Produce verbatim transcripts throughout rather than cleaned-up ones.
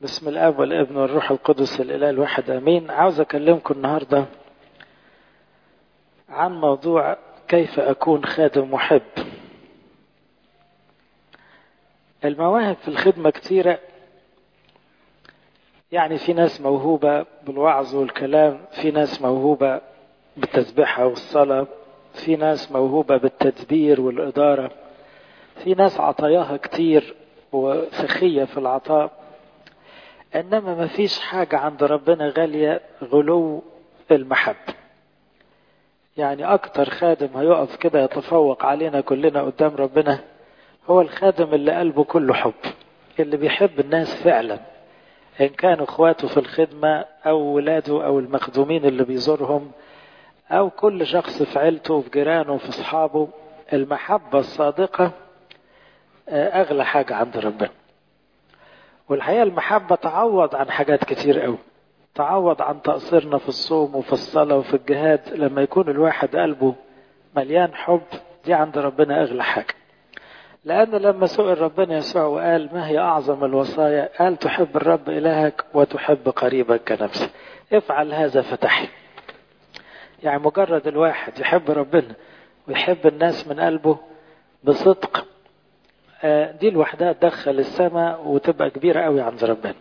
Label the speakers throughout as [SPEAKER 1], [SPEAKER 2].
[SPEAKER 1] بسم الاب والابن والروح القدس الاله الواحد امين. عاوز اكلمكم النهارده عن موضوع كيف اكون خادم محب. المواهب في الخدمه كتيره، يعني في ناس موهوبه بالوعظ والكلام، في ناس موهوبه بالتسبيحه والصلاه، في ناس موهوبه بالتدبير والاداره، في ناس عطاياها كتير وسخيه في العطاء. انما ما فيش حاجة عند ربنا غالية غلو المحب. يعني اكتر خادم هيقف كده يتفوق علينا كلنا قدام ربنا هو الخادم اللي قلبه كله حب، اللي بيحب الناس فعلا، ان كانوا اخواته في الخدمة او ولاده او المخدومين اللي بيزورهم او كل شخص في عيلته وفي جيرانه وفي اصحابه. المحبة الصادقة اغلى حاجة عند ربنا. والحقيقة المحبة تعوض عن حاجات كتير قوي، تعوض عن تقصيرنا في الصوم وفي الصلاة وفي الجهاد. لما يكون الواحد قلبه مليان حب، دي عند ربنا أغلى حاجة. لأن لما سئل ربنا يسوع وقال ما هي أعظم الوصايا، قال تحب الرب إلهك وتحب قريبك كنفسك. افعل هذا فتحي. يعني مجرد الواحد يحب ربنا ويحب الناس من قلبه بصدق، دي لوحدها تدخل السماء وتبقى كبيرة قوي عند ربنا.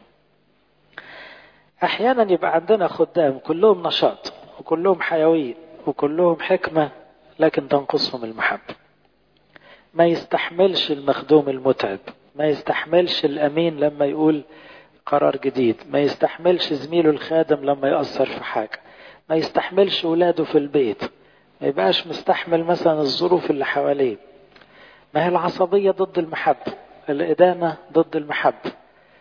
[SPEAKER 1] احيانا يبقى عندنا خدام كلهم نشاط وكلهم حيوية وكلهم حكمة، لكن تنقصهم المحبة. ما يستحملش المخدوم المتعب، ما يستحملش الامين لما يقول قرار جديد، ما يستحملش زميله الخادم لما يأثر في حاجة، ما يستحملش ولاده في البيت، ما يبقاش مستحمل مثلا الظروف اللي حواليه. ما هي العصبية ضد المحبة، الإدانة ضد المحبة،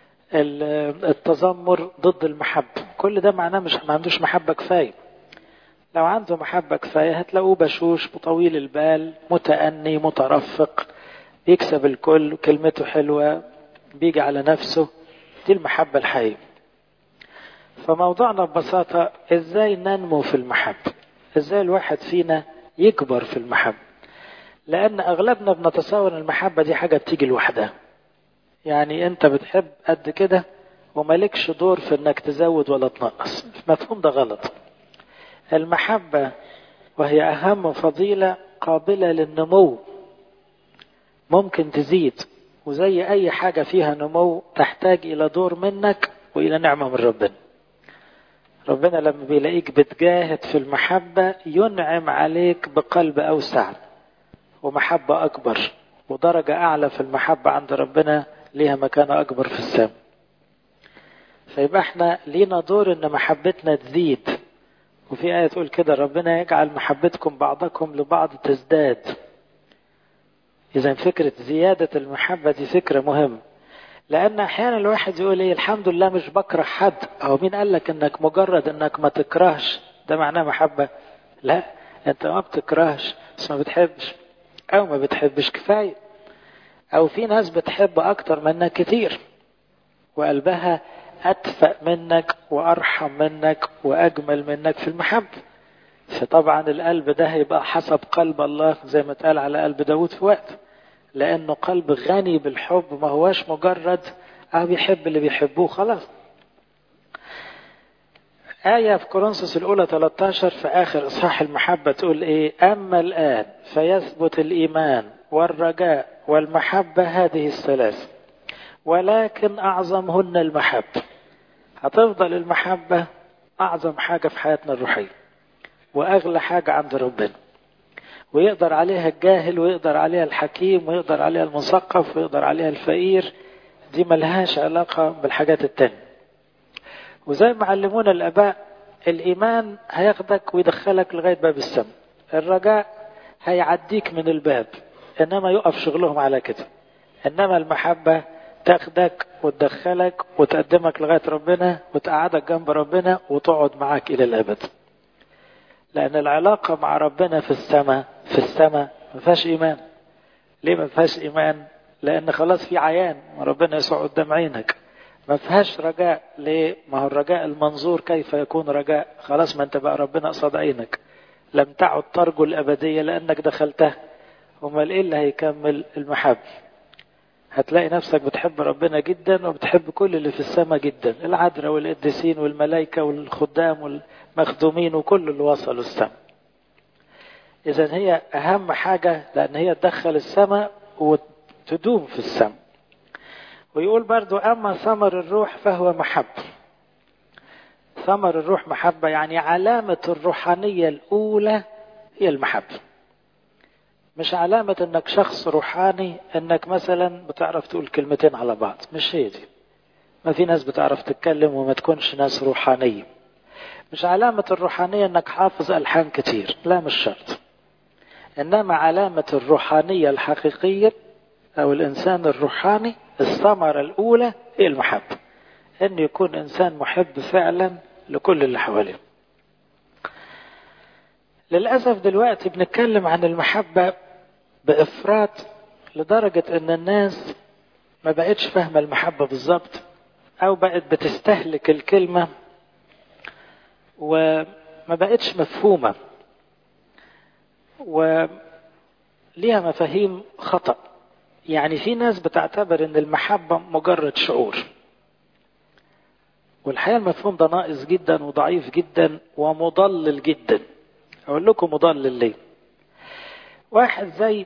[SPEAKER 1] التذمر ضد المحبة. كل ده معناه مش ما عندوش محبة كفاية. لو عنده محبة كفاية هتلاقوه بشوش، طويل البال، متأني، مترفق، بيكسب الكل، كلمته حلوة، بيجي على نفسه. دي المحبة الحقيقية. فموضوعنا ببساطة ازاي ننمو في المحبة، ازاي الواحد فينا يكبر في المحبة. لأن أغلبنا بنتصور المحبة دي حاجة بتيجي لوحدها. يعني أنت بتحب قد كده ومالكش دور في أنك تزود ولا تنقص. المفهوم ده غلط. المحبة وهي أهم فضيلة قابلة للنمو، ممكن تزيد، وزي أي حاجة فيها نمو تحتاج إلى دور منك وإلى نعمة من ربنا. ربنا لما بيلاقيك بتجاهد في المحبة ينعم عليك بقلب أوسع ومحبة أكبر ودرجة أعلى في المحبة عند ربنا، ليها مكانة أكبر في السماء. فيبقى احنا لينا دور ان محبتنا تزيد. وفي آية تقول كده ربنا يجعل محبتكم بعضكم لبعض تزداد. إذا فكرة زيادة المحبة دي فكرة مهمة. لأن أحيانا الواحد يقول ايه الحمد لله مش بكره حد. أو مين قال لك انك مجرد انك ما تكرهش ده معناه محبة؟ لا، انت ما بتكرهش بس ما بتحبش، أو ما بتحبش كفاية، أو في ناس بتحب أكتر منك كتير وقلبها أدفأ منك وأرحم منك وأجمل منك في المحبة. فطبعا القلب ده هيبقى حسب قلب الله، زي ما اتقال على قلب داود في وقت، لأنه قلب غني بالحب، ما هواش مجرد أو بيحب اللي بيحبوه خلاص. آية في كورنثوس الأولى ثلاثة عشر في آخر إصحاح المحبة تقول إيه؟ أما الآن فيثبت الإيمان والرجاء والمحبة، هذه الثلاث، ولكن أعظمهن المحبة. هتفضل المحبة أعظم حاجة في حياتنا الروحية وأغلى حاجة عند ربنا، ويقدر عليها الجاهل ويقدر عليها الحكيم ويقدر عليها المثقف ويقدر عليها الفقير. دي ملهاش علاقة بالحاجات التانية. وزي ما علمونا الآباء، الإيمان هياخدك ويدخلك لغاية باب السماء، الرجاء هيعديك من الباب، إنما يقف شغلهم على كده. إنما المحبة تاخدك وتدخلك وتقدمك لغاية ربنا وتقعدك جنب ربنا وتقعد معاك إلى الأبد. لأن العلاقة مع ربنا في السماء في السماء ما فيهاش إيمان. ليه ما فيهاش إيمان؟ لأن خلاص في عيان وربنا يسوع قدام عينك. ما فيهاش رجاء. ليه؟ ما هو الرجاء المنظور كيف يكون رجاء؟ خلاص ما انت بقى ربنا قصاد عينك، لم تعد ترجو الأبدية لأنك دخلتها. وما ايه اللي هيكمل المحبة؟ هتلاقي نفسك بتحب ربنا جدا وبتحب كل اللي في السماء جدا، العذراء والقديسين والملائكة والخدام والمخدومين وكل اللي وصلوا السماء. إذن هي أهم حاجة، لأن هي تدخل السماء وتدوم في السماء. ويقول برضو أما ثمر الروح فهو محبة. ثمر الروح محبة، يعني علامة الروحانية الأولى هي المحبة. مش علامة انك شخص روحاني انك مثلا بتعرف تقول كلمتين على بعض، مش هي دي. ما في ناس بتعرف تتكلم وما تكونش ناس روحانية. مش علامة الروحانية انك حافظ ألحان كتير، لا مش شرط. انما علامة الروحانية الحقيقية او الانسان الروحاني، الثمرة الاولى هي المحبة، ان يكون انسان محب فعلا لكل اللي حواليه. للأسف دلوقتي بنتكلم عن المحبة بإفراط لدرجة ان الناس ما بقتش فاهمة المحبة بالظبط، او بقت بتستهلك الكلمة وما بقتش مفهومة وليها مفاهيم خطأ. يعني في ناس بتعتبر ان المحبة مجرد شعور، والحقيقة المفهوم ده ناقص جدا وضعيف جدا ومضلل جدا. اقول لكم مضلل ليه. واحد زي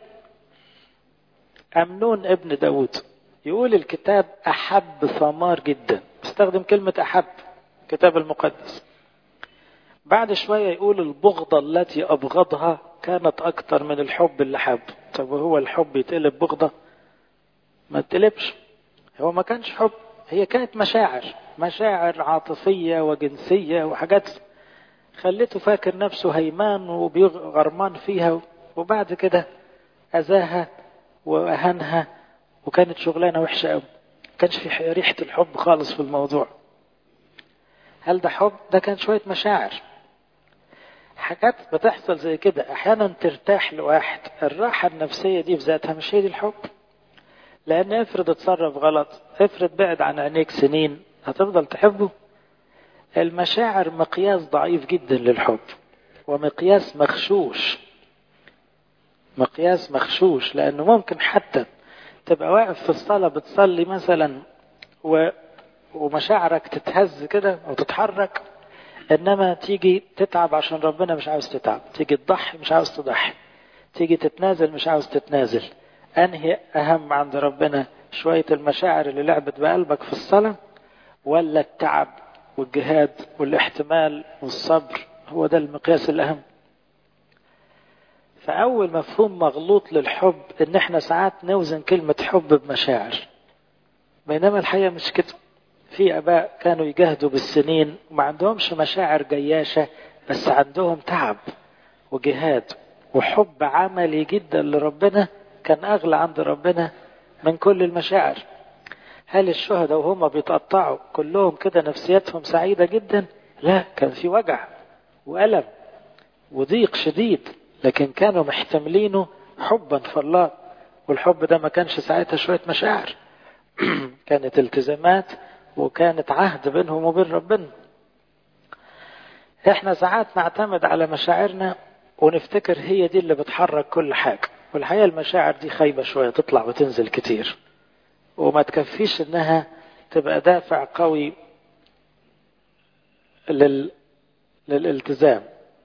[SPEAKER 1] أمنون ابن داود يقول الكتاب أحب ثمار جدا، استخدم كلمة أحب كتاب المقدس. بعد شوية يقول البغضة التي أبغضها كانت أكتر من الحب اللي حب. طب هو الحب يتقلب بغضة؟ ما تقلبش. هو ما كانش حب، هي كانت مشاعر، مشاعر عاطفية وجنسية وحاجات خليته فاكر نفسه هيمان وبيغرمان فيها، وبعد كده أذاها وأهانها وكانت شغلانة وحشة قوي. كانش في ريحة الحب خالص في الموضوع. هل ده حب؟ ده كان شوية مشاعر. حاجات بتحصل زي كده أحيانا ترتاح لواحد، الراحة النفسية دي بذاتها مش هي دي الحب. لأن افرض اتصرف غلط، افرض بعد عن عينيك سنين، هتفضل تحبه؟ المشاعر مقياس ضعيف جدا للحب، ومقياس مخشوش. مقياس مخشوش لأنه ممكن حتى تبقى واقف في الصلاة بتصلي مثلا و... ومشاعرك تتهز كده أو تتحرك، إنما تيجي تتعب عشان ربنا مش عاوز تتعب، تيجي تضحي مش عاوز تضحي، تيجي تتنازل مش عاوز تتنازل. أنهي أهم عند ربنا؟ شوية المشاعر اللي لعبت بقلبك في الصلاة، ولا التعب والجهاد والاحتمال والصبر؟ هو ده المقياس الأهم. فأول مفهوم مغلوط للحب إن إحنا ساعات نوزن كلمة حب بمشاعر، بينما الحقيقة مش كده. في آباء كانوا يجاهدوا بالسنين وما عندهمش مشاعر جياشة، بس عندهم تعب وجهاد وحب عملي جدا لربنا، كان أغلى عند ربنا من كل المشاعر. هل الشهداء وهم بيتقطعوا كلهم كده نفسيتهم سعيدة جدا؟ لا، كان في وجع وألم وضيق شديد، لكن كانوا محتملينه حبا في الله. والحب ده ما كانش ساعتها شوية مشاعر كانت التزامات وكانت عهد بينهم وبين ربنا. احنا ساعات نعتمد على مشاعرنا ونفتكر هي دي اللي بتحرك كل حاجة، والحقيقة المشاعر دي خايبة شوية، تطلع وتنزل كتير، وما تكفيش انها تبقى دافع قوي لل... للالتزام.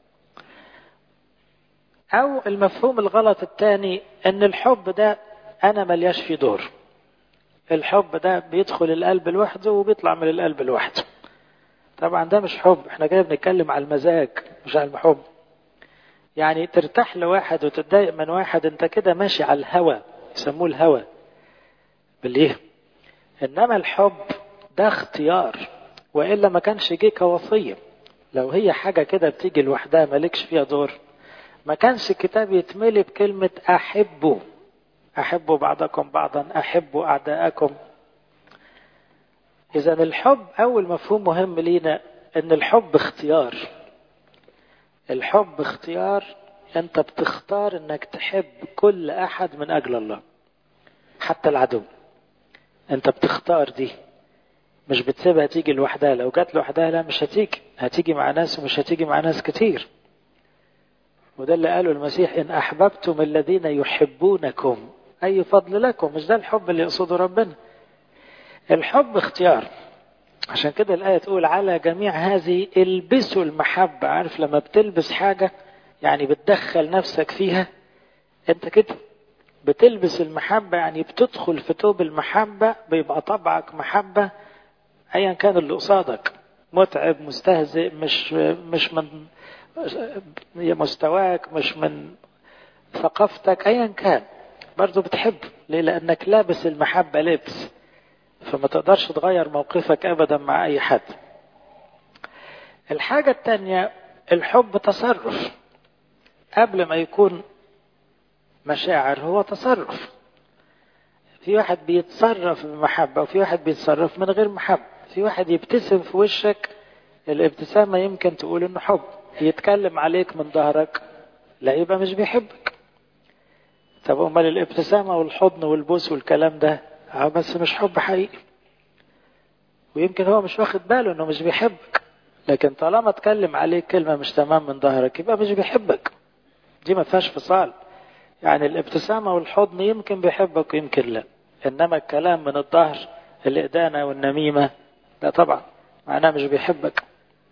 [SPEAKER 1] او المفهوم الغلط الثاني ان الحب ده انا ملياش فيه دور. الحب ده بيدخل القلب لوحده وبيطلع من القلب لوحده. طبعا ده مش حب، احنا كده بنتكلم على المزاج مش على الحب. يعني ترتاح لواحد وتتضايق من واحد، انت كده ماشي على الهوى، يسموه الهوى باليه. انما الحب ده اختيار، وإلا ما كانش جه كوصية. لو هي حاجة كده بتيجي لوحدها مالكش فيها دور، ما كانش الكتاب يتملي بكلمة أحبوا أحبوا بعضكم بعضا، أحبوا أعداءكم. إذا الحب أول مفهوم مهم لينا أن الحب اختيار. الحب اختيار، أنت بتختار أنك تحب كل أحد من أجل الله، حتى العدو. أنت بتختار دي، مش بتسيبها تيجي لوحدها. لو جات لوحدها لا مش هتيجي، هتيجي مع ناس ومش هتيجي مع ناس كتير. وده اللي قاله المسيح: إن أحببتم الذين يحبونكم أي فضل لكم. مش ده الحب اللي يقصده ربنا. الحب اختيار. عشان كده الآية تقول على جميع هذه البسوا المحبة. عارف لما بتلبس حاجة يعني بتدخل نفسك فيها، انت كده بتلبس المحبة، يعني بتدخل في توب المحبة، بيبقى طبعك محبة ايا كان اللي قصادك، متعب، مستهزئ، مش مش من مستواك، مش من ثقافتك، ايا كان برضو بتحب. ليه؟ لانك لابس المحبة لبس، فما تقدرش تغير موقفك ابدا مع اي حد. الحاجة التانية الحب تصرف. قبل ما يكون مشاعر هو تصرف. في واحد بيتصرف بمحبة وفي واحد بيتصرف من غير محبة. في واحد يبتسم في وشك، الابتسامة يمكن تقول انه حب. يتكلم عليك من ظهرك، لا يبقى مش بيحبك. طب امال الابتسامة والحضن والبوس والكلام ده بس مش حب حقيقي، ويمكن هو مش واخد باله انه مش بيحبك. لكن طالما اتكلم عليك كلمة مش تمام من ظهرك يبقى مش بيحبك. دي ما فيهاش فصال. يعني الابتسامة والحضن يمكن بيحبك ويمكن لا، انما الكلام من الظهر، الإدانة والنميمة، لا طبعا معناه مش بيحبك.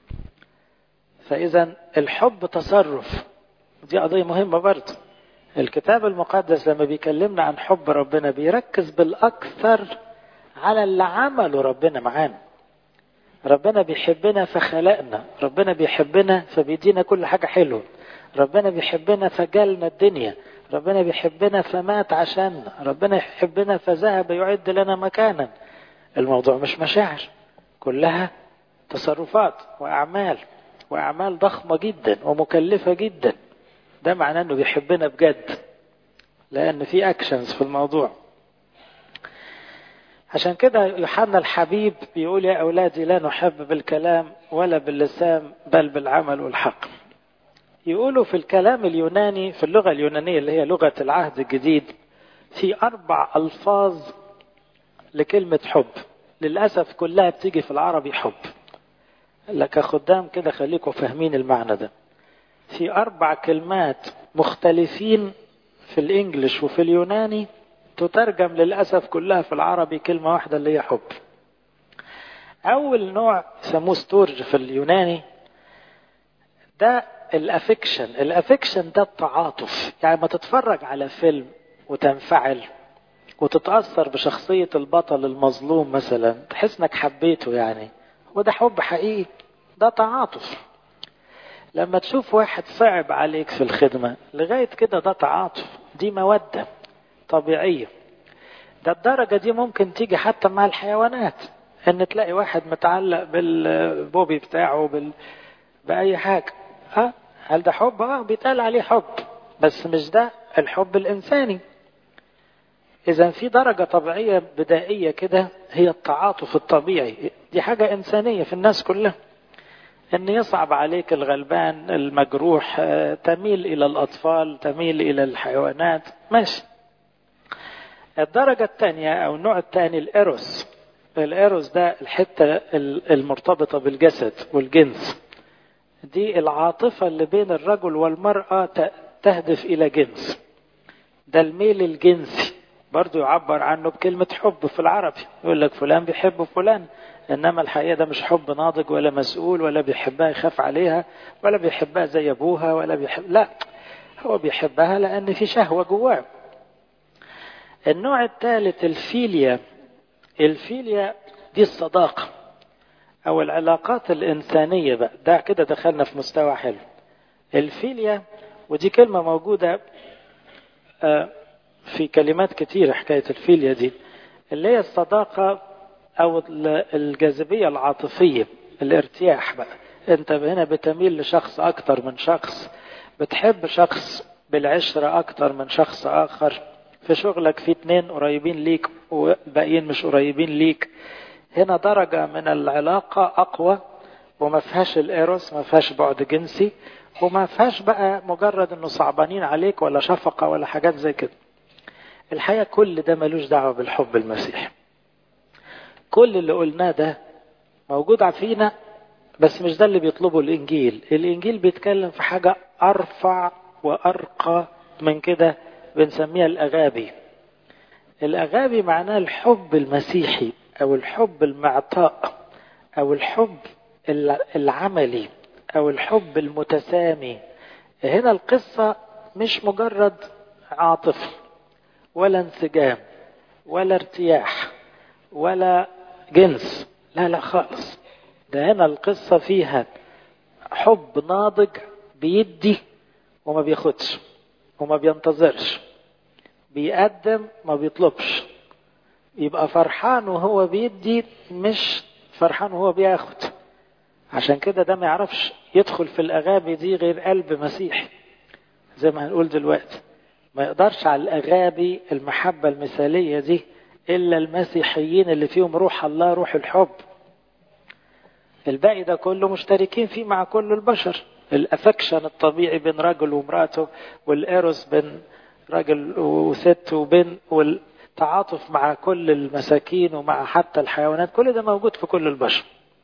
[SPEAKER 1] فإذا الحب تصرف. دي قضية مهمة برضه. الكتاب المقدس لما بيكلمنا عن حب ربنا بيركز بالأكثر على اللي عمله ربنا معانا. ربنا بيحبنا فخلقنا، ربنا بيحبنا فبيدينا كل حاجة حلوة، ربنا بيحبنا فجالنا الدنيا، ربنا بيحبنا فمات عشاننا، ربنا يحبنا فذهب يعد لنا مكانا. الموضوع مش مشاعر، كلها تصرفات وأعمال، وأعمال ضخمة جدا ومكلفة جدا. ده معناه أنه بيحبنا بجد، لأن في أكشنز في الموضوع. عشان كده يوحنا الحبيب بيقول يا أولادي لا نحب بالكلام ولا باللسان بل بالعمل والحق. يقولوا في الكلام اليوناني، في اللغة اليونانية اللي هي لغة العهد الجديد، في أربع ألفاظ لكلمة حب. للأسف كلها بتيجي في العربي حب. لك خدام كده خليكم فاهمين المعنى ده. في أربع كلمات مختلفين في الإنجليش وفي اليوناني تترجم للأسف كلها في العربي كلمة واحدة اللي هي حب. أول نوع سموه ستورج في اليوناني، ده الافكشن. الافكشن ده التعاطف. يعني ما تتفرج على فيلم وتنفعل وتتأثر بشخصية البطل المظلوم مثلا، تحس انك حبيته، يعني وده حب حقيقي، ده تعاطف. لما تشوف واحد صعب عليك في الخدمة لغاية كده، ده تعاطف، دي مودة طبيعية. ده الدرجة دي ممكن تيجي حتى مع الحيوانات، ان تلاقي واحد متعلق بالبوبي بتاعه بال... بأي حاجة. ها هل ده حب؟ اه بيتقال عليه حب، بس مش ده الحب الإنساني. إذا في درجة طبيعية بدائية كده هي التعاطف الطبيعي. دي حاجة إنسانية في الناس كلها، إن يصعب عليك الغلبان المجروح، تميل إلى الأطفال، تميل إلى الحيوانات، ماشي. الدرجة الثانية أو النوع الثاني الإيروس. الإيروس ده الحتة المرتبطة بالجسد والجنس. دي العاطفة اللي بين الرجل والمرأة تهدف إلى جنس. ده الميل الجنسي، برضو يعبر عنه بكلمة حب في العربي. يقول لك فلان بيحب فلان، إنما الحقيقة ده مش حب ناضج ولا مسؤول، ولا بيحبها يخاف عليها، ولا بيحبها زي أبوها، ولا بيحب، لا، هو بيحبها لأن في شهوة جواه. النوع الثالث الفيليا. الفيليا دي الصداقة أو العلاقات الإنسانية بقى. ده كده دخلنا في مستوى حلو. الفيليا، ودي كلمة موجودة في كلمات كتير. حكاية الفيليا دي اللي هي الصداقة أو الجاذبية العاطفية، الارتياح بقى. أنت هنا بتميل لشخص أكتر من شخص، بتحب شخص بالعشرة أكتر من شخص آخر. في شغلك في اتنين قريبين ليك وباقيين مش قريبين ليك. هنا درجة من العلاقة أقوى، وما فيهاش الإيروس، ما فيهاش بعد جنسي، وما فيهاش بقى مجرد إنه صعبانين عليك ولا شفقة ولا حاجات زي كده. الحقيقة كل ده ملوش دعوة بالحب المسيحي. كل اللي قلناه ده موجود فينا، بس مش ده اللي بيطلبه الإنجيل. الإنجيل بيتكلم في حاجة أرفع وأرقى من كده، بنسميها الأغابي. الأغابي معناه الحب المسيحي أو الحب المعطاء أو الحب العملي أو الحب المتسامي. هنا القصة مش مجرد عاطفة ولا انسجام ولا ارتياح ولا جنس، لا لا خالص. ده هنا القصة فيها حب ناضج بيدي وما بياخدش وما بينتظرش، بيقدم ما بيطلبش، يبقى فرحان وهو بيدي مش فرحان وهو بياخد. عشان كده ده ما يعرفش يدخل في الأغابي دي غير قلب مسيحي. زي ما هنقول دلوقتي ما يقدرش على الأغابي المحبة المثالية دي إلا المسيحيين اللي فيهم روح الله، روح الحب. الباقي ده كله مشتركين فيه مع كل البشر، الأفكشن الطبيعي بين رجل ومراته، والإيروس بين رجل وست، وبين والتعاطف مع كل المساكين ومع حتى الحيوانات، كل ده موجود في كل البشر.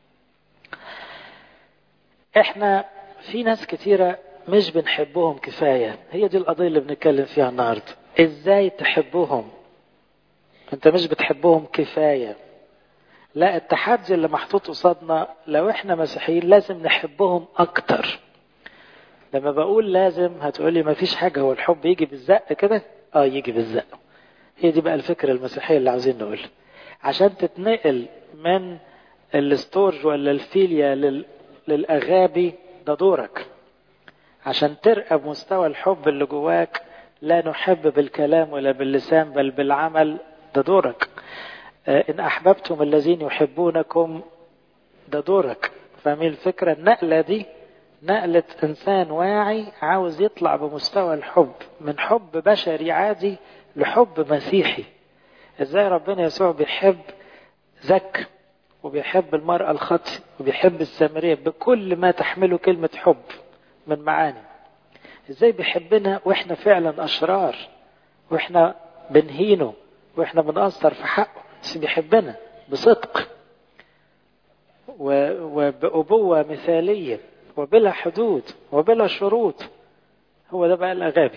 [SPEAKER 1] احنا في ناس كتيرة مش بنحبهم كفاية، هي دي القضية اللي بنتكلم فيها النهاردة. ازاي تحبهم؟ انت مش بتحبهم كفاية. لا، التحدي اللي محطوط قصادنا لو احنا مسيحيين لازم نحبهم اكتر. لما بقول لازم هتقولي ما فيش حاجة، هو الحب يجي بالزق كده؟ اه يجي بالزق. هي دي بقى الفكرة المسيحية اللي عاوزين نقولها. عشان تتنقل من الاستورج ولا الفيليا لل... للأغابي، ده دورك. عشان ترقى بمستوى الحب اللي جواك، لا نحب بالكلام ولا باللسان بل بالعمل، ده دورك. إن أحببتم الذين يحبونكم، ده دورك. فاهمين الفكرة؟ النقلة دي نقلة إنسان واعي عاوز يطلع بمستوى الحب من حب بشري عادي لحب مسيحي. إزاي ربنا يسوع بيحب زك وبيحب المرأة الخاطئة وبيحب السامرية بكل ما تحمله كلمة حب من معاني. إزاي بيحبنا وإحنا فعلا أشرار وإحنا بنهينه وإحنا بنقصر في حقه، بس بيحبنا بصدق وبأبوة مثالية وبلا حدود وبلا شروط. هو ده بقى الأغابي.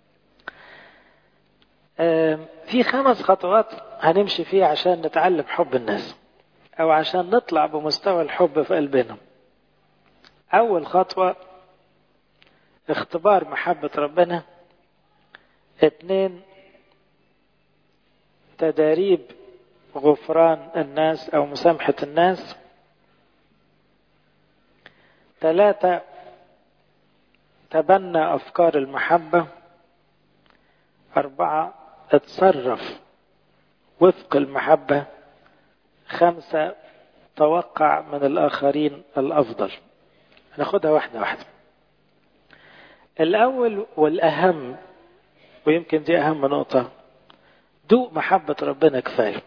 [SPEAKER 1] في خمس خطوات هنمشي فيها عشان نتعلم حب الناس أو عشان نطلع بمستوى الحب في قلبنا. أول خطوة اختبار محبة ربنا. اثنين تداريب غفران الناس أو مسامحة الناس. ثلاثة تبنى أفكار المحبة. أربعة اتصرف وفق المحبة. خمسة توقع من الآخرين الأفضل. ناخدها واحدة واحدة. الأول والأهم، ويمكن دي أهم نقطة، دوق محبة ربنا كفاية.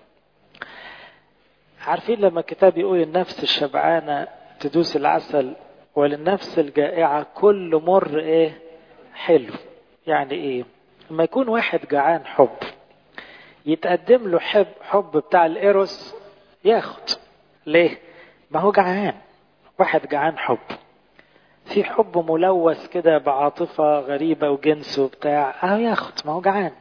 [SPEAKER 1] عارفين لما الكتاب يقول النفس الشبعانة تدوس العسل وللنفس الجائعة كل مر ايه حلو. يعني ايه؟ لما يكون واحد جعان حب يتقدم له حب حب بتاع الإيروس ياخد. ليه؟ ما هو جعان. واحد جعان حب، في حب ملوث كده بعاطفة غريبة وجنس وبتاع، اهو ياخد، ما هو جعان.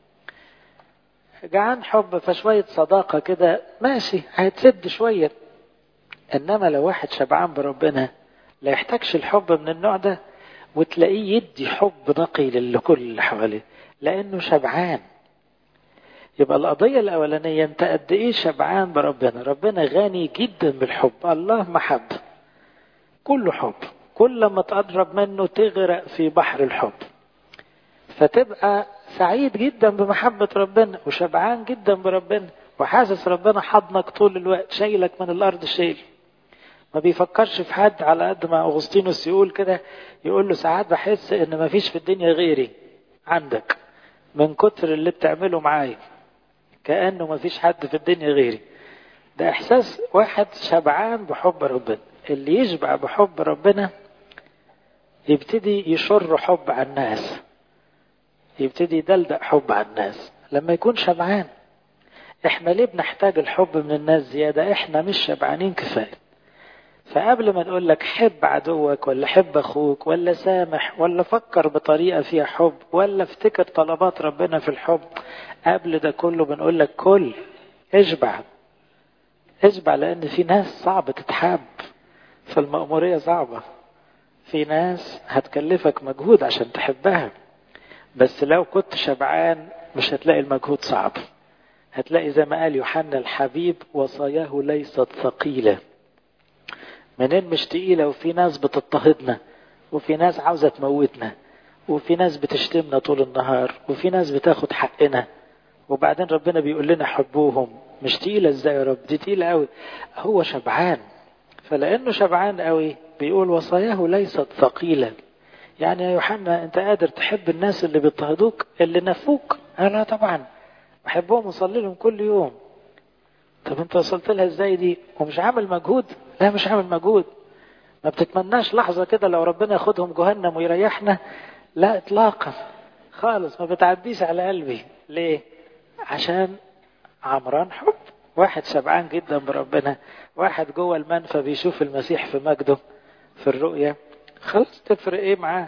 [SPEAKER 1] جعان حب فشوية صداقة كده ماشي هيتسد شوية. انما لو واحد شبعان بربنا لا يحتاجش الحب من النوع ده، وتلاقيه يدي حب نقي لكل اللي حواليه لانه شبعان. يبقى القضية الاولانية انت قد ايه شبعان بربنا. ربنا غني جدا بالحب، الله محبة كله حب، كل ما تقرب منه تغرق في بحر الحب، فتبقى سعيد جدا بمحبة ربنا وشبعان جدا بربنا وحاسس ربنا حضنك طول الوقت، شايلك من الارض شيل، ما بيفكرش في حد. على قد ما أغسطينوس يقول كده، يقول له ساعات بحس ان ما فيش في الدنيا غيري عندك من كتر اللي بتعمله معايا، كأنه ما فيش حد في الدنيا غيري. ده احساس واحد شبعان بحب ربنا. اللي يشبع بحب ربنا يبتدي يشر حب على الناس، يبتدي يدلدق حب على الناس لما يكون شبعان. احنا ليه بنحتاج الحب من الناس زيادة؟ احنا مش شبعانين كفاية. فقبل ما نقول لك حب عدوك ولا حب أخوك ولا سامح ولا فكر بطريقة فيها حب ولا افتكر طلبات ربنا في الحب، قبل ده كله بنقول لك كل اشبع اشبع، لأن في ناس صعب تتحب، فالمأمورية صعبة، في ناس هتكلفك مجهود عشان تحبها، بس لو كنت شبعان مش هتلاقي المجهود صعب، هتلاقي زي ما قال يوحنا الحبيب وصاياه ليست ثقيلة. منين مش تقيلة؟ وفي ناس بتضطهدنا، وفي ناس عاوزة تموتنا، وفي ناس بتشتمنا طول النهار، وفي ناس بتاخد حقنا، وبعدين ربنا بيقول لنا حبوهم. مش تقيلة ازاي يا رب؟ دي تقيلة قوي. هو شبعان، فلأنه شبعان قوي بيقول وصاياه ليست ثقيلة. يعني يا يوحنا انت قادر تحب الناس اللي بيضطهدوك اللي نفوك؟ انا طبعا بحبهم وصلي لهم كل يوم. طب انت وصلت لها ازاي دي ومش عامل مجهود؟ لا مش عامل مجهود. ما بتتمناش لحظة كده لو ربنا ياخدهم جهنم ويريحنا؟ لا اطلاقا خالص، ما بتعديش على قلبي. ليه؟ عشان عمران حب. واحد شبعان جدا بربنا، واحد جوه المنفى بيشوف المسيح في مجده في الرؤية، خلاص تفرق ايه معاه؟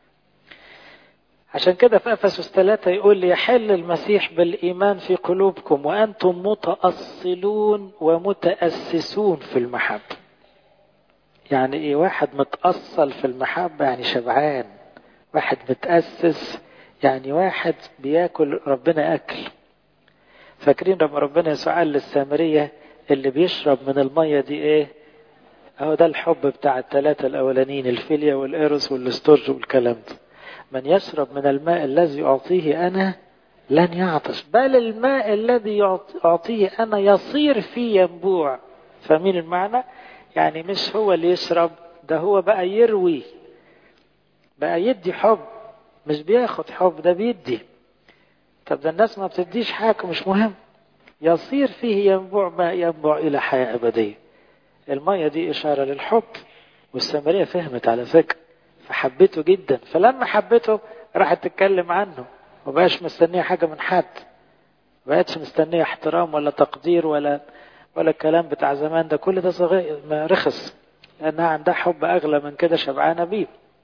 [SPEAKER 1] عشان كده في أفسس ثلاثة يقول ليحل المسيح بالإيمان في قلوبكم وأنتم متأصلون ومتأسسون في المحبة. يعني إيه واحد متأصل في المحبة؟ يعني شبعان. واحد متأسس يعني واحد بياكل ربنا أكل. فاكرين لما ربنا يسوع قال للسامرية اللي بيشرب من المية دي إيه؟ أهو ده الحب بتاع الثلاثة الأولانيين، الفيليا والإيروس والاستورج والكلام ده. من يشرب من الماء الذي أعطيه أنا لن يعطش، بل الماء الذي أعطيه أنا يصير فيه ينبوع. فاهمين المعنى؟ يعني مش هو اللي يشرب، ده هو بقى يروي، بقى يدي حب، مش بياخد حب، ده بيدي. طب ده الناس ما بتديش حاجة، مش مهم. يصير فيه ينبوع ماء ينبع إلى حياة أبدية. المية دي إشارة للحب، والسامرية فهمت على فكرة فحبته جدا. فلما حبته راحت تتكلم عنه، وبقاش مستنية حاجة من حد، بقتش مستنية احترام ولا تقدير ولا ولا الكلام بتاع زمان ده، كل ده صغير رخص، لأنها عندها حب أغلى من كده، شبعانة بيه.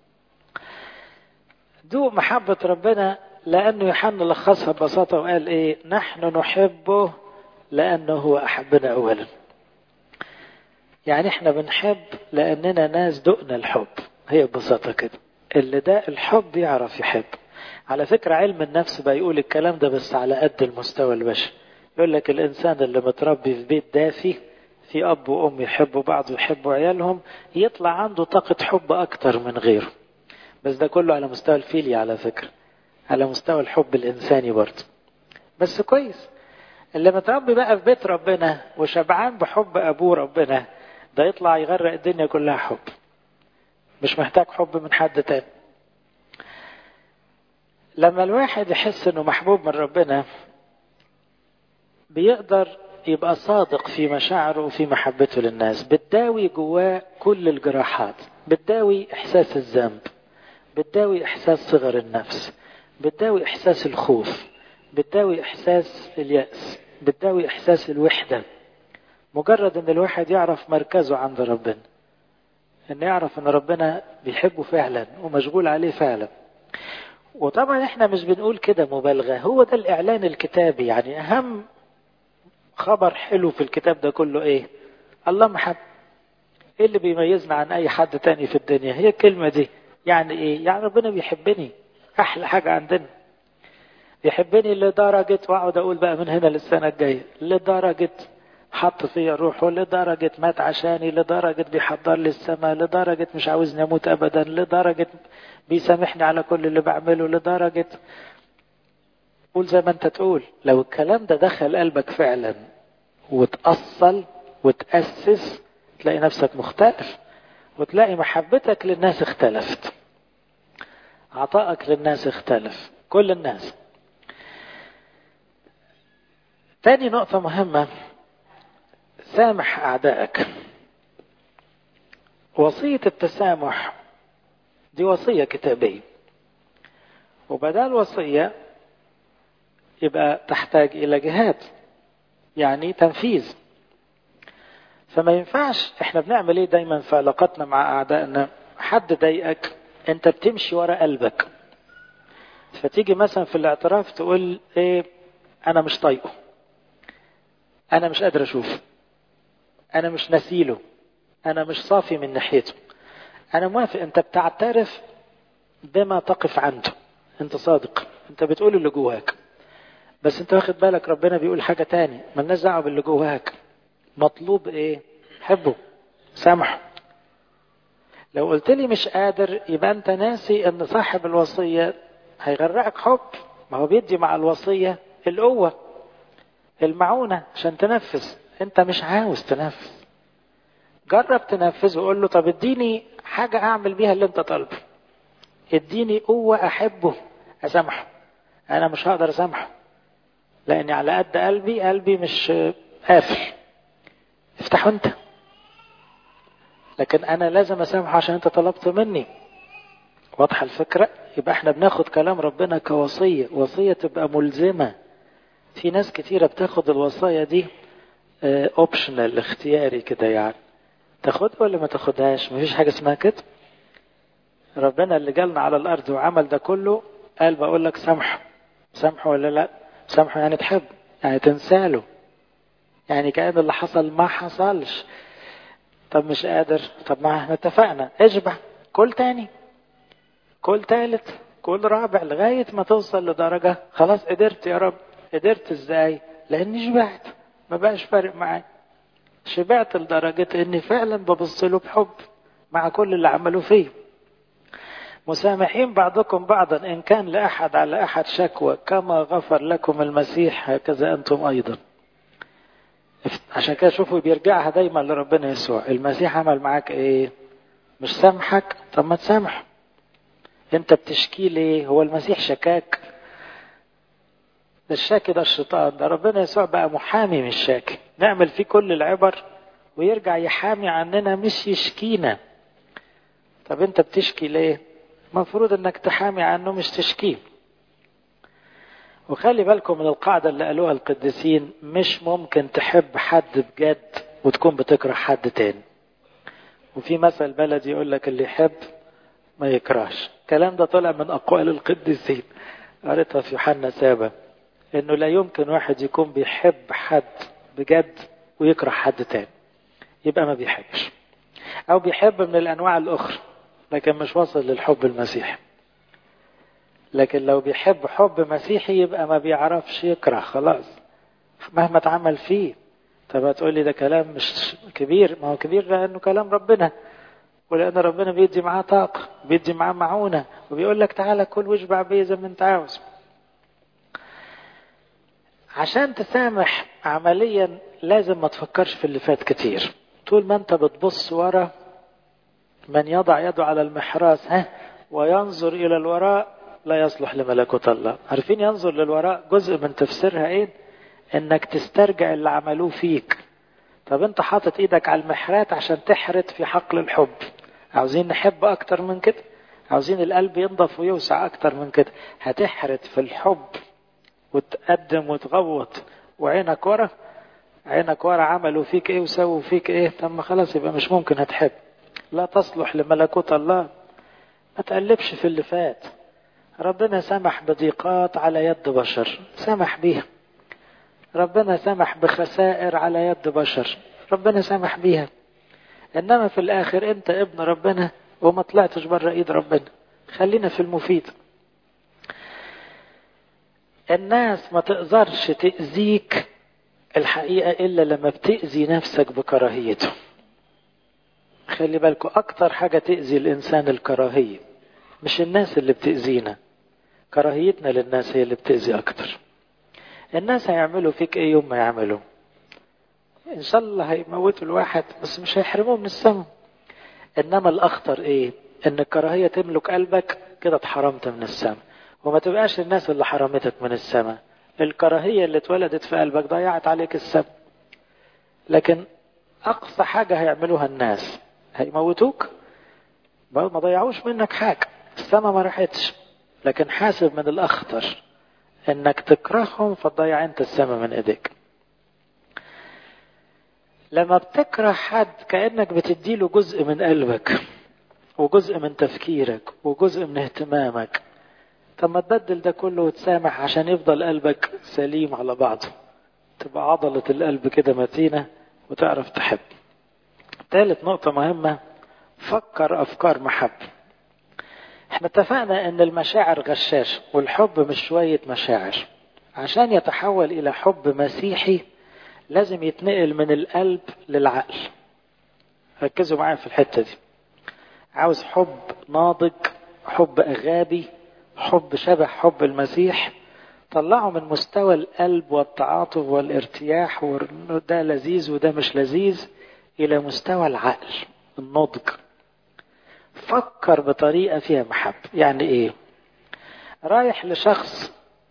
[SPEAKER 1] دوق محبة ربنا، لأنه يوحنا لخصها ببساطة وقال إيه؟ نحن نحبه لأنه هو أحبنا أولا. يعني احنا بنحب لأننا ناس دقنا الحب، هي ببساطة كده. اللي ده الحب يعرف يحب. على فكرة علم النفس بقى يقول الكلام ده بس على قد المستوى البشري. يقول لك الإنسان اللي متربي في بيت دافي، في أب وأم يحبوا بعض ويحبوا عيالهم، يطلع عنده طاقة حب أكتر من غيره. بس ده كله على مستوى الفيلي، على فكرة على مستوى الحب الإنساني برضه، بس كويس. اللي متربي بقى في بيت ربنا وشبعان بحب أبوه ربنا، ده يطلع يغرق الدنيا كلها حب، مش محتاج حب من حد تاني. لما الواحد يحس انه محبوب من ربنا، بيقدر يبقى صادق في مشاعره وفي محبته للناس، بتداوي جواه كل الجراحات، بتداوي احساس الذنب، بتداوي احساس صغر النفس، بتداوي احساس الخوف، بتداوي احساس اليأس، بتداوي احساس الوحدة. مجرد ان الواحد يعرف مركزه عند ربنا، ان يعرف ان ربنا بيحبه فعلا ومشغول عليه فعلا. وطبعا احنا مش بنقول كده مبالغة، هو ده الاعلان الكتابي. يعني اهم خبر حلو في الكتاب ده كله ايه؟ الله محب. ايه اللي بيميزنا عن اي حد تاني في الدنيا؟ هي الكلمة دي. يعني ايه؟ يعني ربنا بيحبني، احلى حاجة عندنا. يحبني لدرجة، واقعد اقول بقى من هنا للسنة الجاية، لدرجة حط فيا روحه، لدرجة مات عشاني، لدرجة بيحضر لي السماء، لدرجة مش عاوزني اموت ابدا، لدرجة بيسامحني على كل اللي بعمله، لدرجة. قول زي ما انت تقول. لو الكلام ده دخل قلبك فعلا وتأصل وتأسس، تلاقي نفسك مختلف، وتلاقي محبتك للناس اختلفت، عطائك للناس اختلف، كل الناس. تاني نقطة مهمة، سامح أعدائك. وصية التسامح دي وصية كتابية، وبدال وصية يبقى تحتاج إلى جهاد، يعني تنفيذ. فما ينفعش. احنا بنعمل ايه دايما في علاقاتنا مع اعدائنا؟ حد ضايقك انت بتمشي ورا قلبك، فتيجي مثلا في الاعتراف تقول ايه، انا مش طايقه، انا مش قادر اشوفه، انا مش نسيله، انا مش صافي من ناحيته. انا موافق، انت بتعترف بما تقف عنده، انت صادق، انت بتقول اللي جواك، بس انت واخد بالك ربنا بيقول حاجة تاني، مالناش دعوه باللي جواك. مطلوب ايه؟ حبه، سامحه. لو قلت لي مش قادر يبقى انت ناسي ان صاحب الوصية هيغرقك حب، ما هو بيدي مع الوصية القوة المعونة عشان تنفذ. انت مش عاوز تنفذ، جرب تنفذ وقول له طب اديني حاجة اعمل بيها اللي انت طالبه، اديني قوة احبه اسامحه. انا مش هقدر اسامحه لاني على قد قلبي، قلبي مش قافل، افتحه انت. لكن انا لازم اسامحه عشان انت طلبت مني. واضحة الفكرة؟ يبقى احنا بناخد كلام ربنا كوصية، وصية تبقى ملزمة. في ناس كتيرة بتاخد الوصايا دي اوبشنال، اختياري كده، يعني تاخدها ولا ما تاخدهاش، مفيش حاجة اسمها كده. ربنا اللي جالنا على الارض وعمل ده كله قال بقول لك سامحه. سامحه ولا لا؟ سامحه يعني تحب، يعني تنساله، يعني كأن اللي حصل ما حصلش. طب مش قادر، طب ما احنا اتفقنا اشبع، كل تاني، كل تالت، كل رابع، لغاية ما توصل لدرجة خلاص قدرت يا رب. قدرت ازاي؟ لاني شبعت، ما بقاش فارق معايا. شبعت لدرجة اني فعلا ببص له بحب مع كل اللي عملوا فيه. مسامحين بعضكم بعضا ان كان لاحد على احد شكوى كما غفر لكم المسيح هكذا انتم ايضا. عشان كده شوفوا بيرجعها دايما لربنا يسوع. المسيح عمل معاك ايه؟ مش سامحك؟ طب ما تسامح. انت بتشكي ليه؟ هو المسيح شكاك؟ ده الشاكي ده الشيطان، ده ربنا يسوع بقى محامي مش شاكي، نعمل فيه كل العبر ويرجع يحامي عننا مش يشكينا. طب انت بتشكي ليه؟ مفروض انك تحامي عنه مش تشكيه. وخلي بالكم من القاعدة اللي قالوها القديسين، مش ممكن تحب حد بجد وتكون بتكره حد تاني. وفي مثل بلدي يقول لك اللي يحب ما يكرهش. الكلام ده طلع من أقوال القديسين، قريتها في يوحنا سابع، إنه لا يمكن واحد يكون بيحب حد بجد ويكره حد تاني، يبقى ما بيحبش، أو بيحب من الأنواع الأخرى لكن مش واصل للحب المسيحي. لكن لو بيحب حب مسيحي يبقى ما بيعرفش يكره خلاص مهما اتعمل فيه. طب هتقولي ده كلام مش كبير، ما هو كبير لأنه كلام ربنا، ولأن ربنا بيدي معاه طاقة، بيدي معاه معونة، وبيقول لك تعالى كل واشبع بيه زي ما انت عاوز. عشان تسامح عمليا لازم ما تفكرش في اللي فات كتير. طول ما انت بتبص ورا، من يضع يده على المحراث ها وينظر إلى الوراء لا يصلح لملكوت الله. عارفين ينظر للوراء جزء من تفسيرها ايه؟ انك تسترجع اللي عملوه فيك. طب انت حاطط ايدك على المحرات عشان تحرت في حقل الحب. عاوزين نحب اكتر من كده؟ عاوزين القلب ينضف ويوسع اكتر من كده؟ هتحرت في الحب وتقدم وتغوط وعينك ورا؟ عينك ورا عملوا فيك ايه وسووا فيك ايه؟ طب ما خلاص يبقى مش ممكن هتحب، لا تصلح لملكوت الله. ما تقلبش في اللي فات. ربنا سمح بضيقات على يد بشر، سمح بيها. ربنا سمح بخسائر على يد بشر، ربنا سمح بيها. انما في الاخر انت ابن ربنا وما طلعتش بره ايد ربنا. خلينا في المفيد. الناس ما تقدرش تأذيك الحقيقة الا لما بتأذي نفسك بكراهيته. خلي بالكوا اكتر حاجة تأذي الانسان الكراهية، مش الناس اللي بتأذينا. كراهيتنا للناس هي اللي بتأذي اكتر. الناس هيعملوا فيك ايه يوم ما يعملوا؟ ان شاء الله هيموتوا الواحد بس مش هيحرموه من السماء. انما الاخطر ايه؟ ان الكراهية تملك قلبك كده اتحرمت من السماء. وما تبقاش الناس اللي حرمتك من السماء، الكراهية اللي اتولدت في قلبك ضيعت عليك السماء. لكن اقصى حاجة هيعملوها الناس هيموتوك، ما ضيعوش منك حاجة، السماء ما راحتش. لكن حاسب من الاخطر انك تكرههم فتضيع انت السماء من ايديك. لما بتكره حد كأنك بتديله جزء من قلبك وجزء من تفكيرك وجزء من اهتمامك. طب ما تبدل ده كله وتسامح عشان يفضل قلبك سليم على بعضه، تبقى عضلة القلب كده متينة وتعرف تحب. ثالث نقطة مهمة، فكر أفكار محبة. احنا اتفقنا ان المشاعر غشاشة والحب مش شوية مشاعر. عشان يتحول الى حب مسيحي لازم يتنقل من القلب للعقل. ركزوا معايا في الحتة دي. عاوز حب ناضج، حب أغابي، حب شبه حب المسيح، طلعه من مستوى القلب والتعاطف والارتياح وده لذيذ وده مش لذيذ إلى مستوى العقل النضج. فكر بطريقة فيها محبة. يعني إيه؟ رايح لشخص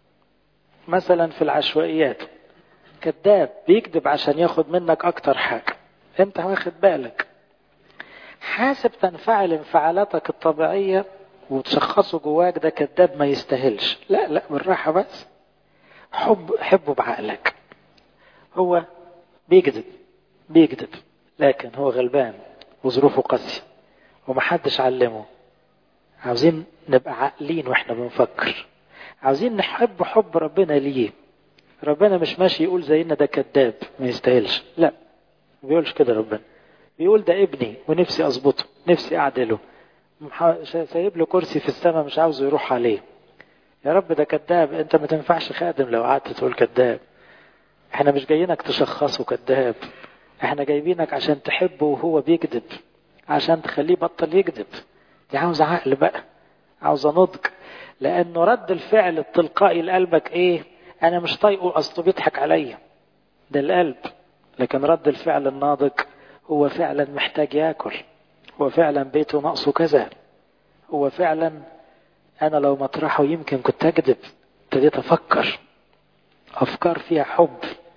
[SPEAKER 1] مثلا في العشوائيات كذاب بيكذب عشان ياخد منك أكتر حاجة، أنت واخد بالك، حاسب تنفعل انفعالاتك الطبيعية وتشخصه جواك ده كذاب ما يستاهلش. لا لا بالراحة بس. حب حبه بعقلك. هو بيكذب بيكذب لكن هو غلبان وظروفه قاسية ومحدش علمه. عاوزين نبقى عاقلين واحنا بنفكر. عاوزين نحب حب ربنا ليه. ربنا مش ماشي يقول زينا ده كذاب ما يستاهلش، لا ما بيقولش كده. ربنا بيقول ده ابني ونفسي اظبطه، نفسي اعدله، سايب له كرسي في السماء مش عاوزه يروح عليه. يا رب ده كذاب، انت ما تنفعش خادم لو قعدت تقول كذاب. احنا مش جايينك تشخصه كذاب، احنا جايبينك عشان تحبه وهو بيكذب، عشان تخليه بطل يكذب. دي عاوزة عقل بقى، عاوزة نضج. لانه رد الفعل التلقائي لقلبك ايه؟ انا مش طايقه اصله بيضحك عليا، ده القلب. لكن رد الفعل الناضج هو فعلا محتاج ياكل، هو فعلا بيته ناقصه كذا، هو فعلا انا لو مطرحه يمكن كنت اكذب. ابتديت افكر افكار فيها حب.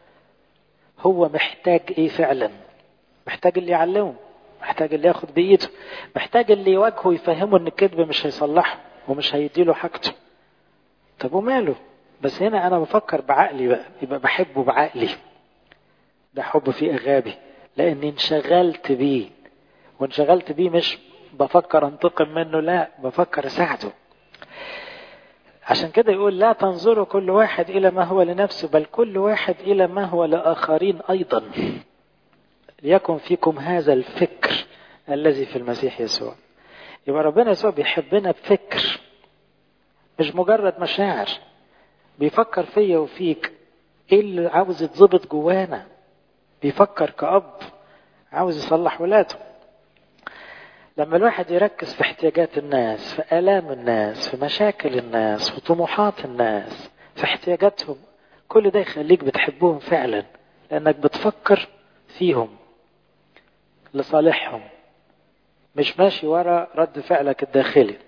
[SPEAKER 1] هو محتاج ايه فعلا؟ محتاج اللي يعلمه، محتاج اللي ياخد بايده، محتاج اللي يواجهه يفهمه ان الكذب مش هيصلحه ومش هيديله حاجته. طب وماله؟ بس هنا انا بفكر بعقلي بقى، يبقى بحبه بعقلي. ده حب فيه اغابي لاني انشغلت بيه، وانشغلت بيه مش بفكر انتقم منه، لا بفكر اساعده. عشان كده يقول لا تنظروا كل واحد الى ما هو لنفسه بل كل واحد الى ما هو لاخرين ايضا. ليكن فيكم هذا الفكر الذي في المسيح يسوع. يبقى ربنا يسوع بيحبنا بفكر مش مجرد مشاعر. بيفكر فيا وفيك ايه اللي عاوز يتظبط جوانا. بيفكر كأب عاوز يصلح ولاده. لما الواحد يركز في احتياجات الناس، في آلام الناس، في مشاكل الناس، في طموحات الناس، في احتياجاتهم، كل ده يخليك بتحبهم فعلا لأنك بتفكر فيهم لصالحهم، مش ماشي ورا رد فعلك الداخلي.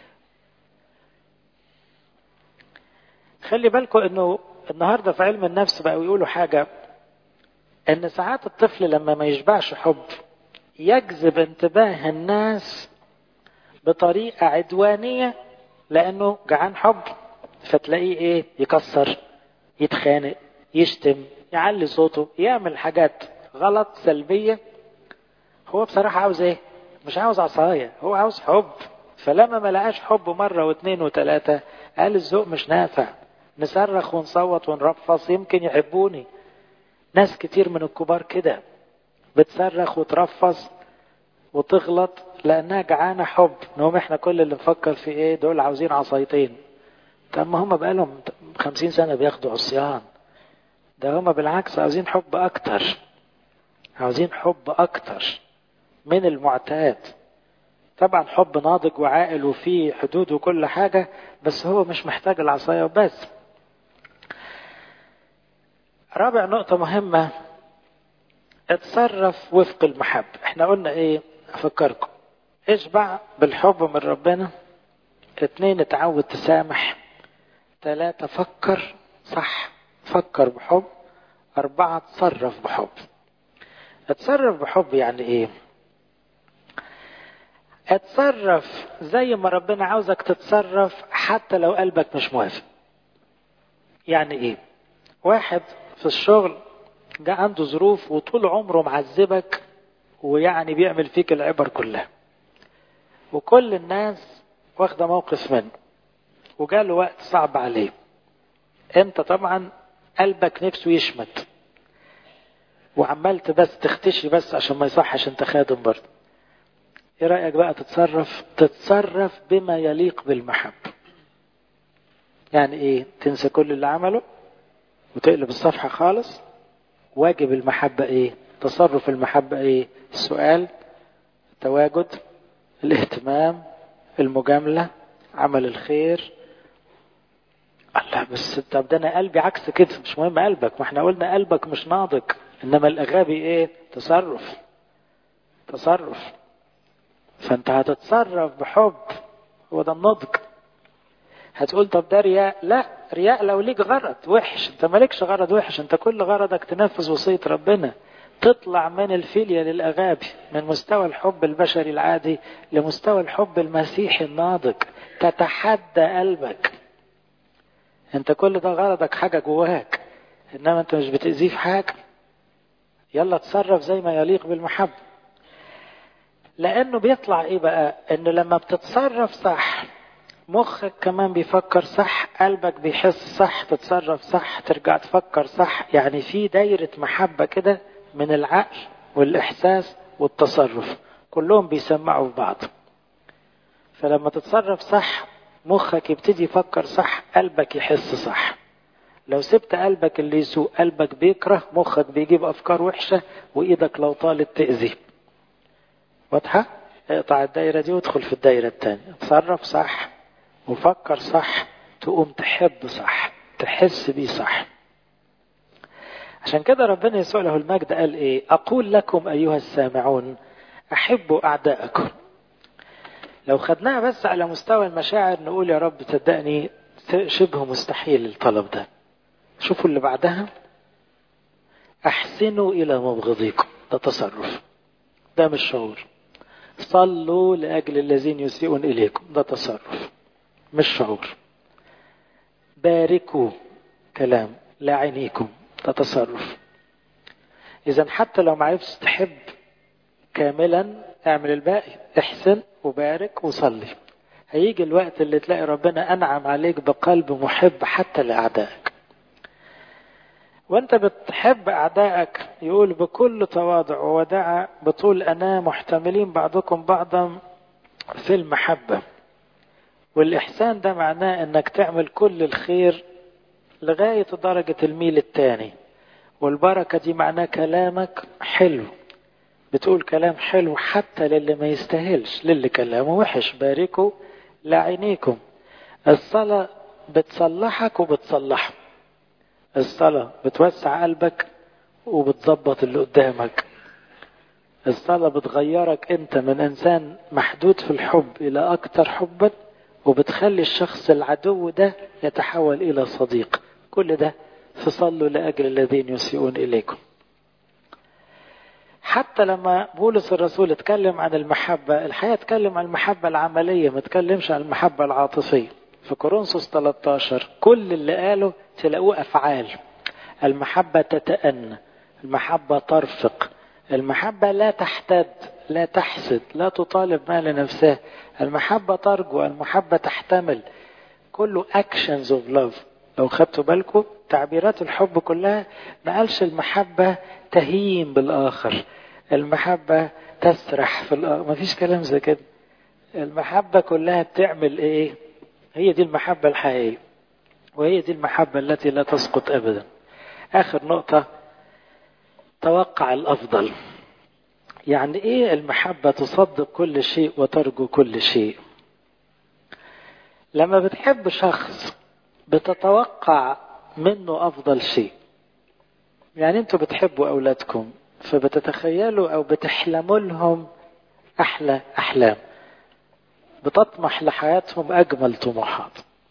[SPEAKER 1] خلي بالكم انه النهاردة في علم النفس بقوا يقولوا حاجة، ان ساعات الطفل لما ما يشبعش حب يجذب انتباه الناس بطريقة عدوانية لانه جعان حب، فتلاقيه ايه؟ يكسر، يتخانق، يشتم، يعلي صوته، يعمل حاجات غلط سلبية. هو بصراحة عاوز ايه؟ مش عاوز عصاية، هو عاوز حب. فلما ما لقاش حب مرة واثنين وثلاثة قال الذوق مش نافع، نصرخ ونصوت ونرفص يمكن يحبوني. ناس كتير من الكبار كده بتصرخ وترفص وتغلط لانها جعانة حب. نقوم احنا كل اللي نفكر في ايه؟ دول عاوزين عصايتين. طب ما هم بقالهم خمسين سنة بياخدوا عصيان، ده هم بالعكس عاوزين حب اكتر، عاوزين حب اكتر من المعتاد. طبعا حب ناضج وعاقل وفيه حدود وكل حاجة، بس هو مش محتاج العصاية وبس. رابع نقطة مهمة، اتصرف وفق المحبة. احنا قلنا ايه؟ افكركم، اشبع بالحب من ربنا. اتنين، اتعود تسامح. تلاتة، فكر صح، فكر بحب. اربعة، اتصرف بحب. اتصرف بحب يعني ايه؟ اتصرف زي ما ربنا عاوزك تتصرف حتى لو قلبك مش موافق. يعني ايه؟ واحد في الشغل جاء عنده ظروف وطول عمره معذبك ويعني بيعمل فيك العبر كلها، وكل الناس واخدة موقف منه، وجاله وقت صعب عليه، انت طبعا قلبك نفسه يشمت وعملت بس تختشي بس عشان ما يصحش انت خادم برضه. ايه رأيك بقى تتصرف؟ تتصرف بما يليق بالمحبة. يعني ايه؟ تنسى كل اللي عمله وتقلب الصفحة خالص. واجب المحبة ايه؟ تصرف المحبة ايه؟ السؤال، التواجد، الاهتمام، المجاملة، عمل الخير. الله، بس طب ده انا قلبي عكس كده. مش مهم قلبك، ما احنا قلنا قلبك مش ناضج، انما الاغابي ايه؟ تصرف تصرف فانت هتتصرف بحب، هو ده النضج. هتقول طب ده رياء؟ لا، رياء لو ليك غرض وحش. انت مالكش غرض وحش، انت كل غرضك تنفذ وصية ربنا، تطلع من الفيليا للأغابي، من مستوى الحب البشري العادي لمستوى الحب المسيحي الناضج، تتحدى قلبك. انت كل ده غرضك حاجة جواك، انما انت مش بتأذيه في حاجة. يلا تصرف زي ما يليق بالمحبة. لانه بيطلع ايه بقى؟ انه لما بتتصرف صح مخك كمان بيفكر صح، قلبك بيحس صح، تتصرف صح، ترجع تفكر صح. يعني في دايرة محبة كده من العقل والإحساس والتصرف، كلهم بيسمعوا في بعض. فلما تتصرف صح مخك يبتدي يفكر صح، قلبك يحس صح. لو سبت قلبك اللي يسوء، قلبك بيكره، مخك بيجيب أفكار وحشة، وإيدك لو طالت تأذي. واضحة؟ اقطع الدايرة دي وادخل في الدايرة التانية. تصرف صح وفكر صح، تقوم تحب صح، تحس بيه صح. عشان كده ربنا يسوع له المجد قال ايه؟ اقول لكم ايها السامعون احبوا اعداءكم. لو خدناها بس على مستوى المشاعر نقول يا رب صدقني شبه مستحيل الطلب ده. شوفوا اللي بعدها، احسنوا الى مبغضيكم. ده تصرف، ده مش شعور. صلوا لاجل الذين يسيئون اليكم. ده تصرف مش شعور. باركوا، كلام. لاعنيكم، ده تصرف. اذا حتى لو ما عرفتش تحب كاملا اعمل الباقي، احسن وبارك وصلي. هيجي الوقت اللي تلاقي ربنا انعم عليك بقلب محب حتى لاعدائك. وانت بتحب اعدائك يقول بكل تواضع ووداعة بطول انا محتملين بعضكم بعضا في المحبة. والإحسان ده معناه أنك تعمل كل الخير لغاية درجة الميل الثاني. والبركة دي معناه كلامك حلو، بتقول كلام حلو حتى للي ما يستاهلش، للي كلامه وحش. باركوا لعينيكم. الصلاة بتصلحك وبتصلحه. الصلاة بتوسع قلبك وبتظبط اللي قدامك. الصلاة بتغيرك أنت من إنسان محدود في الحب إلى أكثر حبا، وبتخلي الشخص العدو ده يتحول إلى صديق. كل ده فصلوا لأجل الذين يسيئون إليكم. حتى لما بولس الرسول اتكلم عن المحبة، الحقيقة اتكلم عن المحبة العملية، ما اتكلمش عن المحبة العاطفية. في كورنثوس ثلاثة عشر كل اللي قاله تلاقوه أفعال. المحبة تتأنى، المحبة ترفق، المحبة لا تحتد، لا تحسد، لا تطالب ما لنفسها، المحبة ترجو، المحبة تحتمل. كله actions of love. لو خدتوا بالكم تعبيرات الحب كلها ما قالش المحبة تهيم بالآخر، المحبة تسرح في الآخر، ما فيش كلام زي كده. المحبة كلها بتعمل ايه؟ هي دي المحبة الحقيقية، وهي دي المحبة التي لا تسقط أبدا. آخر نقطة، توقع الأفضل. يعني ايه المحبة تصدق كل شيء وترجو كل شيء؟ لما بتحب شخص بتتوقع منه أفضل شيء. يعني انتوا بتحبوا أولادكم فبتتخيلوا أو بتحلموا لهم أحلى أحلام، بتطمح لحياتهم أجمل طموحات،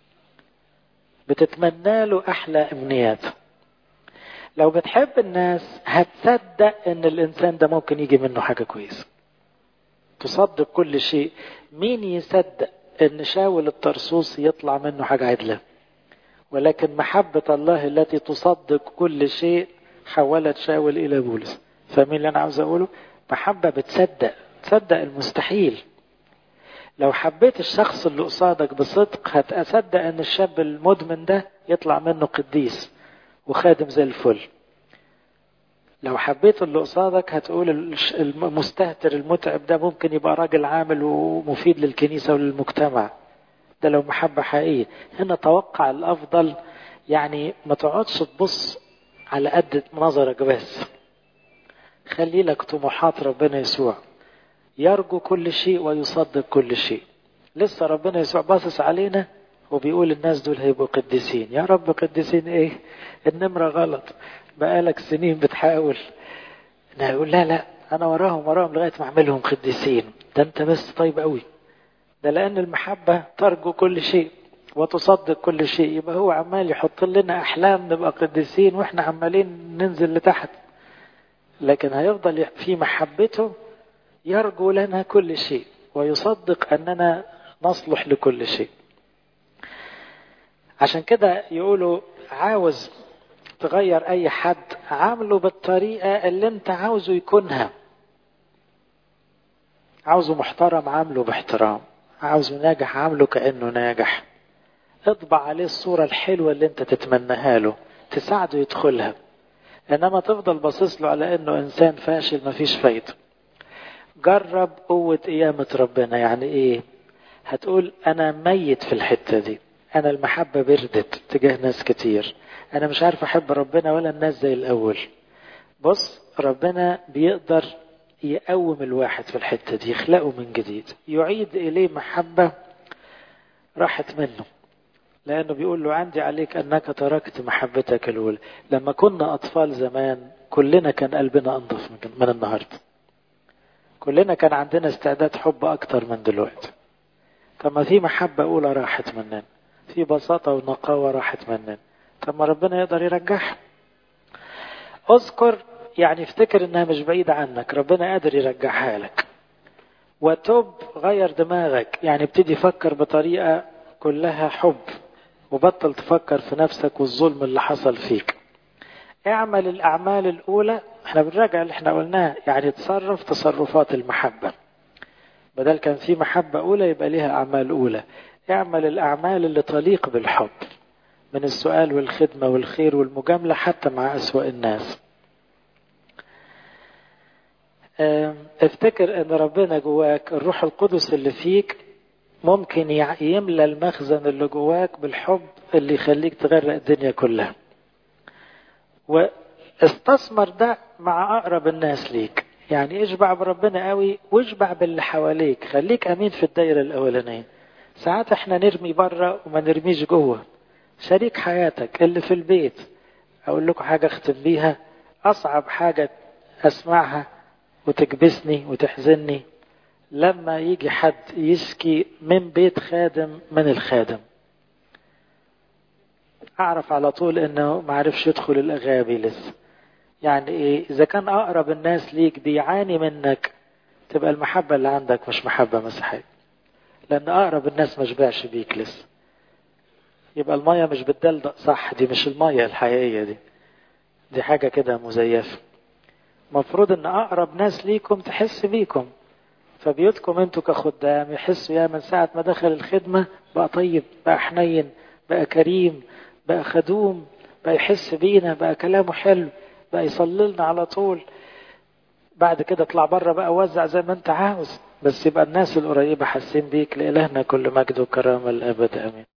[SPEAKER 1] بتتمنى له أحلى أمنيات. لو بتحب الناس هتصدق ان الانسان ده ممكن يجي منه حاجة كويسة. تصدق كل شيء. مين يصدق ان شاول الطرسوس يطلع منه حاجة عدلة؟ ولكن محبة الله التي تصدق كل شيء حولت شاول إلى بولس. فاهمين اللي أنا عاوز أقوله؟ محبة بتصدق، تصدق المستحيل. لو حبيت الشخص اللي قصادك بصدق هتصدق أن الشاب المدمن ده يطلع منه قديس وخادم زي الفل. لو حبيت اللي قصادك هتقول المستهتر المتعب ده ممكن يبقى راجل عامل ومفيد للكنيسة وللمجتمع. ده لو محبة حقيقية. هنا توقع الأفضل، يعني ما تقعدش تبص على قد نظرك بس، خلي لك طموحات ربنا يسوع، يرجو كل شيء ويصدق كل شيء. لسه ربنا يسوع باصص علينا وبيقول الناس دول هيبقوا قديسين. يا رب قديسين ايه؟ النمرة غلط، بقالك سنين بتحاول. نقول لا لا انا وراهم وراهم لغاية ما اعملهم قديسين. ده انت بس طيب قوي. ده لان المحبة ترجو كل شيء وتصدق كل شيء. يبقى هو عمال يحط لنا احلام نبقى قديسين واحنا عمالين ننزل لتحت. لكن هيفضل في محبته يرجو لنا كل شيء ويصدق أننا نصلح لكل شيء. عشان كده يقولوا عاوز تغير أي حد عامله بالطريقة اللي انت عاوزه يكونها. عاوزه محترم عامله باحترام، عاوزه ناجح عامله كأنه ناجح. اطبع عليه الصورة الحلوة اللي انت تتمناها له، تساعده يدخلها. انما تفضل باصص له على انه انسان فاشل مفيش فايدة. جرب قوة قيامة ربنا. يعني ايه؟ هتقول انا ميت في الحتة دي، انا المحبة بردت تجاه ناس كتير، انا مش عارف احب ربنا ولا الناس زي الاول. بص، ربنا بيقدر يقوم الواحد في الحتة دي، يخلقه من جديد، يعيد اليه محبة راحت منه. لانه بيقول له عندي عليك انك تركت محبتك الاولى. لما كنا اطفال زمان كلنا كان قلبنا انضف من النهارده. كلنا كان عندنا استعداد حب اكتر من دلوقتي. طب ما في محبة اولى راحت مننا، في بساطة ونقاوة راحت مننا. طب ما ربنا يقدر يرجعها. اذكر يعني افتكر انها مش بعيدة عنك، ربنا قادر يرجعها لك. وتوب، غير دماغك، يعني ابتدي فكر بطريقة كلها حب وبطل تفكر في نفسك والظلم اللي حصل فيك. اعمل الاعمال الاولى. احنا بنراجع اللي احنا قلناه، يعني تصرف تصرفات المحبة. بدل كان في محبة اولى يبقى ليها اعمال اولى. اعمل الاعمال اللي تليق بالحب، من السؤال والخدمة والخير والمجاملة حتى مع اسوأ الناس. افتكر ان ربنا جواك، الروح القدس اللي فيك ممكن يملى المخزن اللي جواك بالحب اللي يخليك تغرق الدنيا كلها. واستثمر ده مع اقرب الناس ليك. يعني اشبع بربنا قوي واشبع باللي حواليك. خليك امين في الدايرة الاولانية. ساعات احنا نرمي بره وما نرميش جوه. شريك حياتك اللي في البيت. اقول لكم حاجة اختم بيها. اصعب حاجة اسمعها وتكبسني وتحزني لما يجي حد يشكي من بيت خادم من الخادم. اعرف على طول انه ما عرفش يدخل الاغابي لسه. يعني ايه؟ اذا كان اقرب الناس ليك بيعاني منك تبقى المحبة اللي عندك مش محبة مسيحية، لان اقرب الناس ما شبعش بيك لسه. يبقى المية مش بتدلدق صح، دي مش المية الحقيقية، دي دي حاجة كده مزيفة. مفروض ان اقرب ناس ليكم تحس بيكم. فبيوتكم انتوا كخدام يحسوا يا من ساعة ما دخل الخدمة بقى طيب، بقى حنين، بقى كريم، بقى خدوم، بقى يحس بينا، بقى كلامه حلو، بقى يصلي لنا على طول. بعد كده اطلع بره بقى وزع زي ما انت عاوز، بس يبقى الناس القريبة حاسين بيك. لإلهنا كل مجد وكرامة الأبد، آمين.